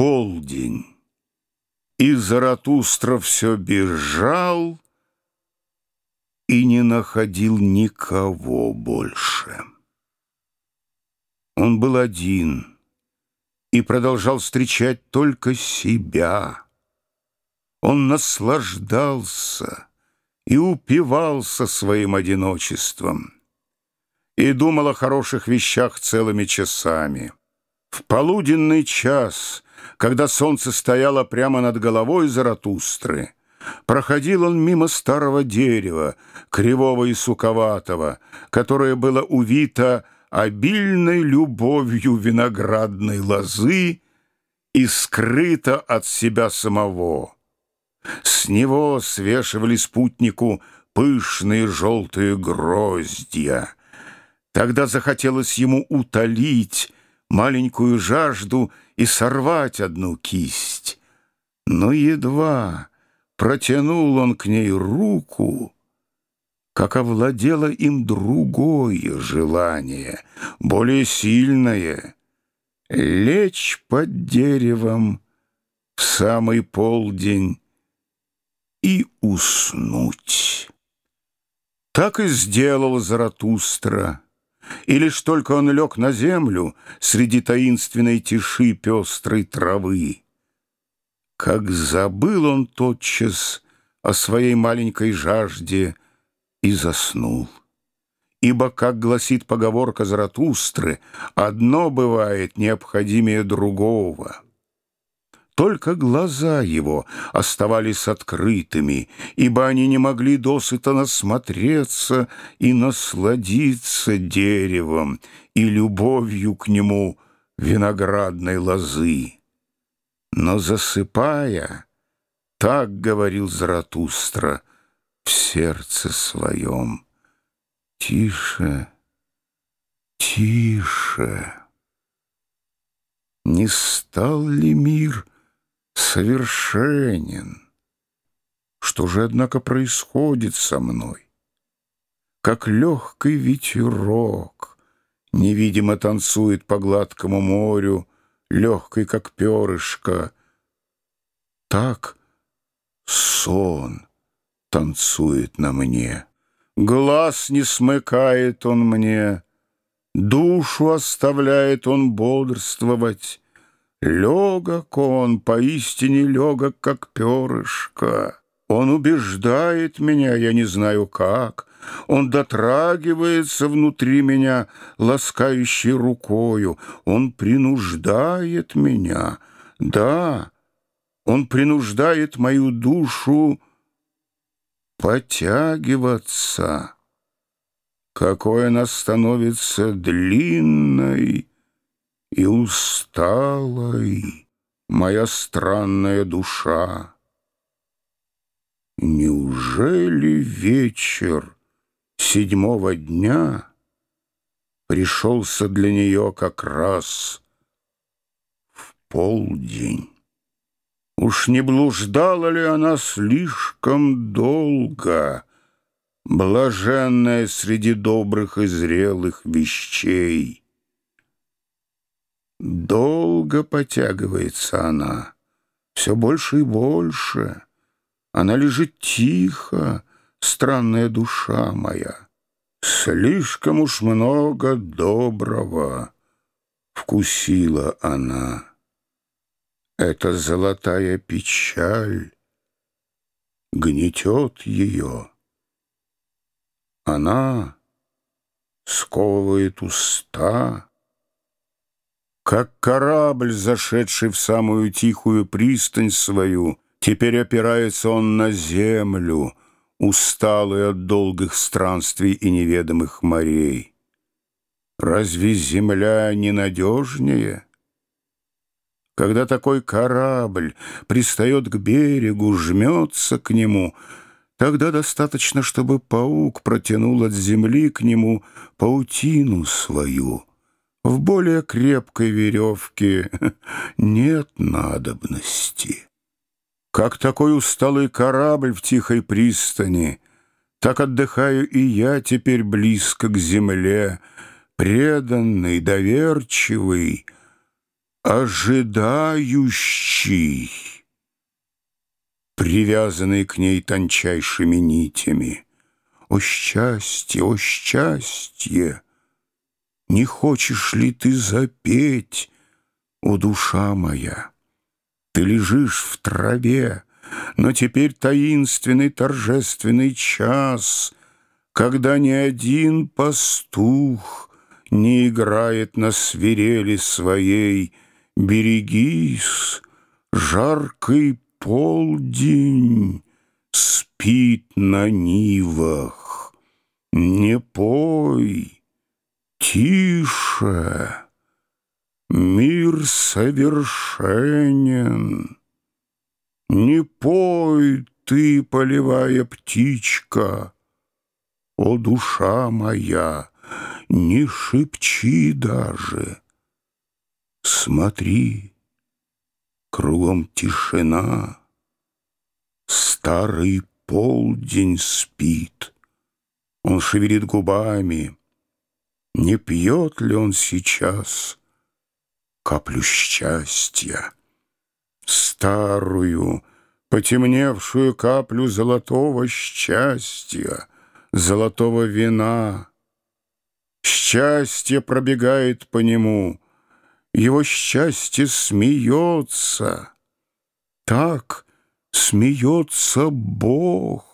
Полдень, и Заратустра все бежал и не находил никого больше. Он был один и продолжал встречать только себя. Он наслаждался и упивался своим одиночеством и думал о хороших вещах целыми часами. В полуденный час, когда солнце стояло прямо над головой Заратустры, проходил он мимо старого дерева, кривого и суковатого, которое было увито обильной любовью виноградной лозы и скрыто от себя самого. С него свешивали спутнику пышные желтые гроздья. Тогда захотелось ему утолить маленькую жажду и сорвать одну кисть. Но едва протянул он к ней руку, как овладело им другое желание, более сильное — лечь под деревом в самый полдень и уснуть. Так и сделал Заратустра. И лишь только он лег на землю среди таинственной тиши пестрой травы, как забыл он тотчас о своей маленькой жажде и заснул. Ибо, как гласит поговорка Заратустры, одно бывает необходимее другого. Только глаза его оставались открытыми, ибо они не могли досыта насмотреться и насладиться деревом и любовью к нему виноградной лозы. Но, засыпая, так говорил Заратустра в сердце своем: «Тише, тише, не стал ли мир совершенен? Что же, однако, происходит со мной? Как легкий ветерок невидимо танцует по гладкому морю, легкий, как перышко, так сон танцует на мне. Глаз не смыкает он мне, душу оставляет он бодрствовать. Легок он, поистине легок, как перышко. Он убеждает меня, я не знаю как. Он дотрагивается внутри меня ласкающей рукою. Он принуждает меня. Да, он принуждает мою душу потягиваться. Какой она становится длинной и усталой, моя странная душа. Неужели вечер 7-го дня пришелся для нее как раз в полдень? Уж не блуждала ли она слишком долго, блаженная среди добрых и зрелых вещей? Долго потягивается она, все больше и больше. Она лежит тихо, странная душа моя. Слишком уж много доброго вкусила она. Эта золотая печаль гнетет ее. Она сковывает уста. Как корабль, зашедший в самую тихую пристань свою, теперь опирается он на землю, усталый от долгих странствий и неведомых морей. Разве земля ненадежнее? Когда такой корабль пристает к берегу, жмется к нему, тогда достаточно, чтобы паук протянул от земли к нему паутину свою. В более крепкой веревке нет надобности. Как такой усталый корабль в тихой пристани, так отдыхаю и я теперь близко к земле, преданный, доверчивый, ожидающий, привязанный к ней тончайшими нитями. О счастье, о счастье! Не хочешь ли ты запеть, о душа моя? Ты лежишь в траве, но теперь таинственный торжественный час, когда ни один пастух не играет на свирели своей. Берегись, жаркий полдень спит на нивах. Не пой, тише, мир совершенен. Не пой ты, полевая птичка, о душа моя, не шепчи даже. Смотри, кругом тишина, старый полдень спит. Он шевелит губами. Не пьет ли он сейчас каплю счастья? Старую, потемневшую каплю золотого счастья, золотого вина. Счастье пробегает по нему, его счастье смеется. Так смеется Бог.